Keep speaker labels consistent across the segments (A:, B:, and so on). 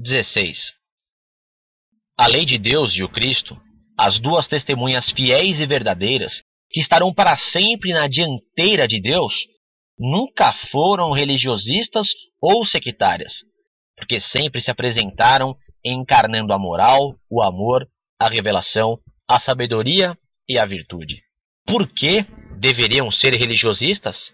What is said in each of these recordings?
A: 16. A lei de Deus e o Cristo, as duas testemunhas fiéis e verdadeiras, que estarão para sempre na dianteira de Deus, nunca foram religiosistas ou sectárias, porque sempre se apresentaram encarnando a moral, o amor, a revelação, a sabedoria e a virtude. Por que deveriam ser religiosistas?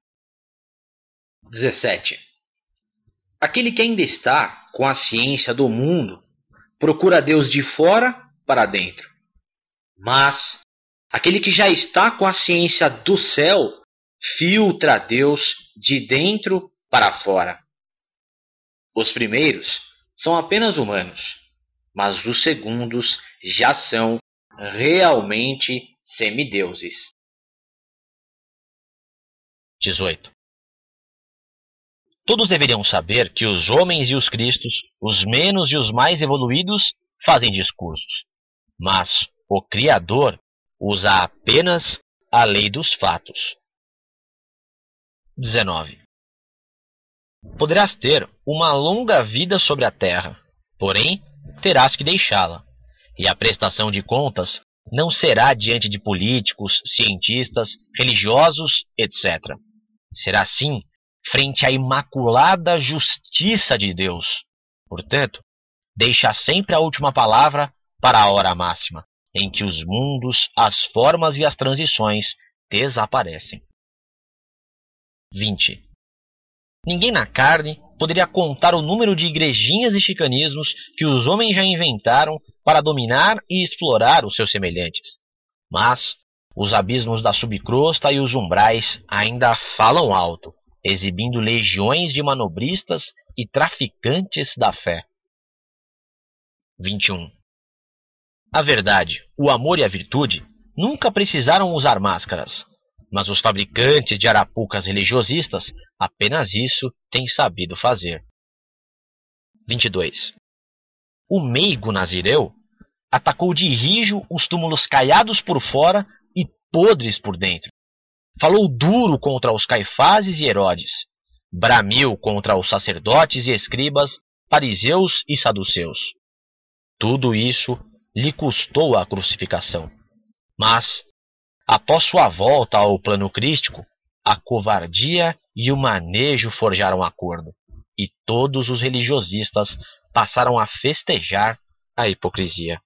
B: 17. Aquele que ainda está com a ciência do mundo procura Deus de fora para dentro. Mas aquele que já está com a ciência do céu filtra Deus de dentro para fora. Os primeiros são apenas humanos, mas os segundos já são realmente semideuses.
A: 18. Todos deveriam saber que os homens e os cristos, os menos e os mais evoluídos, fazem discursos, mas o Criador usa apenas a lei dos fatos. 19. Poderás ter uma longa vida sobre a terra, porém terás que deixá-la, e a prestação de contas não será diante de políticos, cientistas, religiosos, etc. Será sim frente à imaculada justiça de Deus. Portanto, deixa sempre a última palavra para a hora máxima, em que os mundos, as formas e as transições desaparecem. 20. Ninguém na carne poderia contar o número de igrejinhas e chicanismos que os homens já inventaram para dominar e explorar os seus semelhantes. Mas os abismos da subcrosta e os umbrais ainda falam alto, exibindo legiões de manobristas e traficantes da fé. 21. A verdade, o amor e a virtude nunca precisaram usar máscaras, mas os fabricantes de arapucas religiosistas apenas isso têm sabido fazer. 22. O meigo nazireu atacou de rijo os túmulos caiados por fora e podres por dentro. Falou duro contra os Caifáses e Herodes, bramiu contra os sacerdotes e escribas, fariseus e saduceus. Tudo isso lhe custou a crucificação. Mas, após sua volta ao plano crístico, a covardia e o manejo forjaram acordo, e todos os religiosistas passaram a festejar a hipocrisia.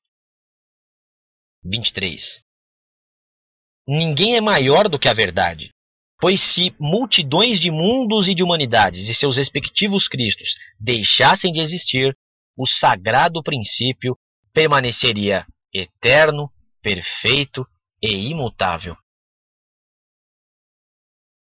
A: 23. Ninguém é maior do que a verdade, pois se multidões de mundos e de humanidades e seus respectivos cristos deixassem de existir, o sagrado princípio permaneceria eterno, perfeito e imutável.